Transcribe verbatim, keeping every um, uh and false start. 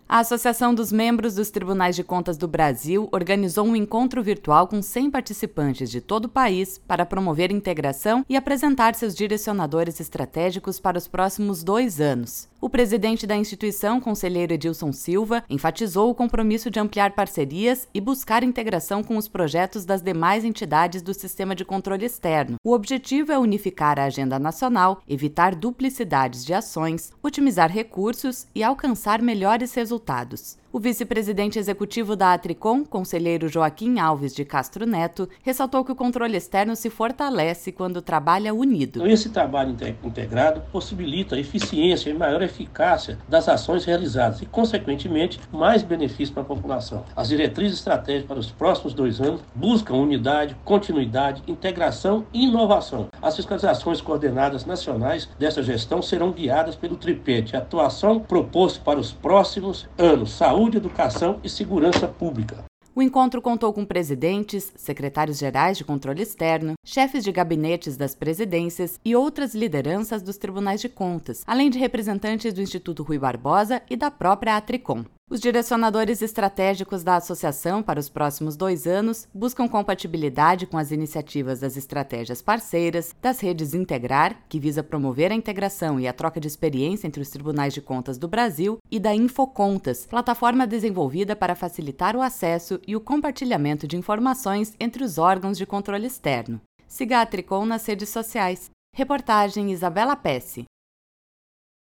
A Associação dos Membros dos Tribunais de Contas do Brasil organizou um encontro virtual com cem participantes de todo o país para promover integração e apresentar seus direcionadores estratégicos para os próximos dois anos. O presidente da instituição, conselheiro Edilson Silva, enfatizou o compromisso de ampliar parcerias e buscar integração com os projetos das demais entidades do sistema de controle externo. O objetivo é unificar a agenda nacional, evitar duplicidades de ações, otimizar recursos e alcançar melhores resultados. Resultados. O vice-presidente executivo da Atricom, conselheiro Joaquim Alves de Castro Neto, ressaltou que o controle externo se fortalece quando trabalha unido. Então, esse trabalho integrado possibilita a eficiência e maior eficácia das ações realizadas e, consequentemente, mais benefícios para a população. As diretrizes estratégicas para os próximos dois anos buscam unidade, continuidade, integração e inovação. As fiscalizações coordenadas nacionais dessa gestão serão guiadas pelo tripé de atuação proposto para os próximos anos: saúde, educação e segurança pública. O encontro contou com presidentes, secretários-gerais de controle externo, chefes de gabinetes das presidências e outras lideranças dos tribunais de contas, além de representantes do Instituto Rui Barbosa e da própria Atricom. Os direcionadores estratégicos da associação para os próximos dois anos buscam compatibilidade com as iniciativas das estratégias parceiras, das redes Integrar, que visa promover a integração e a troca de experiência entre os tribunais de contas do Brasil, e da Infocontas, plataforma desenvolvida para facilitar o acesso e o compartilhamento de informações entre os órgãos de controle externo. Siga a Atricom nas redes sociais. Reportagem Isabela Pesce.